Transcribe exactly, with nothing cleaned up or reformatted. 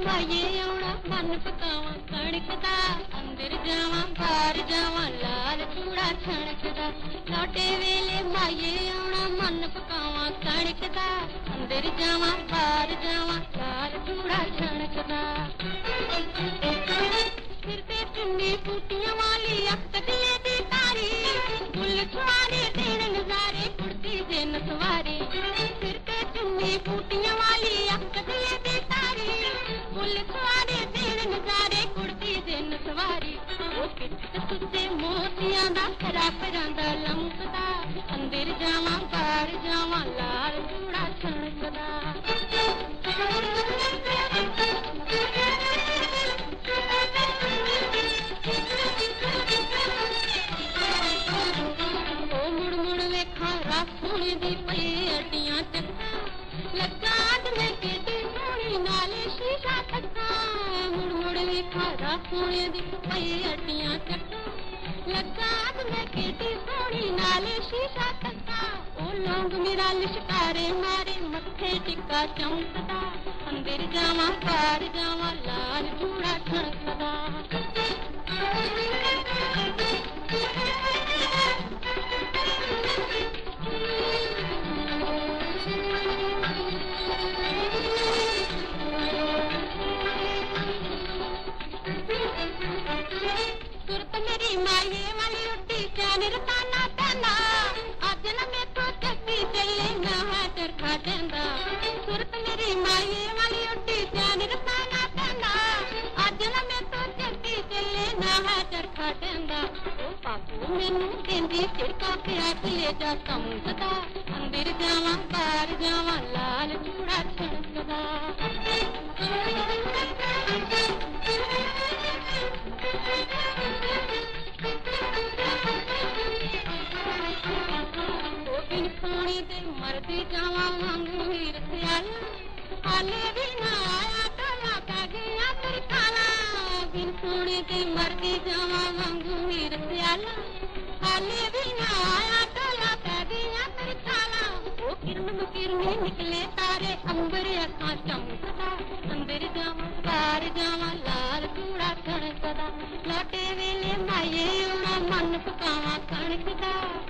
माये आउणा मन पकावां कणक दा अंदर जावां बाहर जावां लाल चूड़ा छणकदा लौटे वेले माये आउणा मन पकावां कणक दा अंदर जावां बाहर जावां लाल चूड़ा छणकदा सिर ते चुन्नी बूटियां वाली अख दिले दी तारी फुल छुआरे देण नजारे कुर्ती जे नसवारी सिर ते चुन्नी बूटियां वाली अख दिले दी तारी फुल छुआरे देण नजारे कुर्ती जे नसवारी ओ किट सुते मोतियां दा खरा परांदा लमकदा अंदर जावां बाहर जावां लाल चूड़ा छणकदा सोने दी पई अड्डियां चक्का लगा में केटी सोनी नाले शीशा तक्का मुड़ मुड़ वेखा रा सोने दी पई अड्डियां चक्का लगा में केटी सोनी नाले शीशा तक्का ओ लोग मेरा लिशकारे मारे मत्थे टिक्का चमकदा अंदर जावां बाहर जावां लाल चूड़ा छणकदा सुरत मेरी माये वाली उठी चैन रताना पैंदा अज न मेथों चक्की चले ना है चरखा देंदा सुरत मेरी माये वाली उठी चैन रताना पैंदा अज न मेथों चक्की चले ना है चरखा देंदा ओ पापू मैनू कहंदी चिड़का पिया ले जा समझदा अंदर जावां बाहर जावां लाल चूड़ा छणकदा सोनी दे मरदी जावां वांगू हीर सियाला हाले भी ना आया टोला पै गया तेरी खाला बिन सोनी दे मरदी जावां वांगू हीर सियाला हाले भी ना आया टोला पै गया तेरी खाला ओ किरण किरने निकले तारे अंबर अखां चमकदा अंदर जावां बाहर जावां लाल चूड़ा छणकदा लौटे वेले माये आउणा मन पकावां कणक दा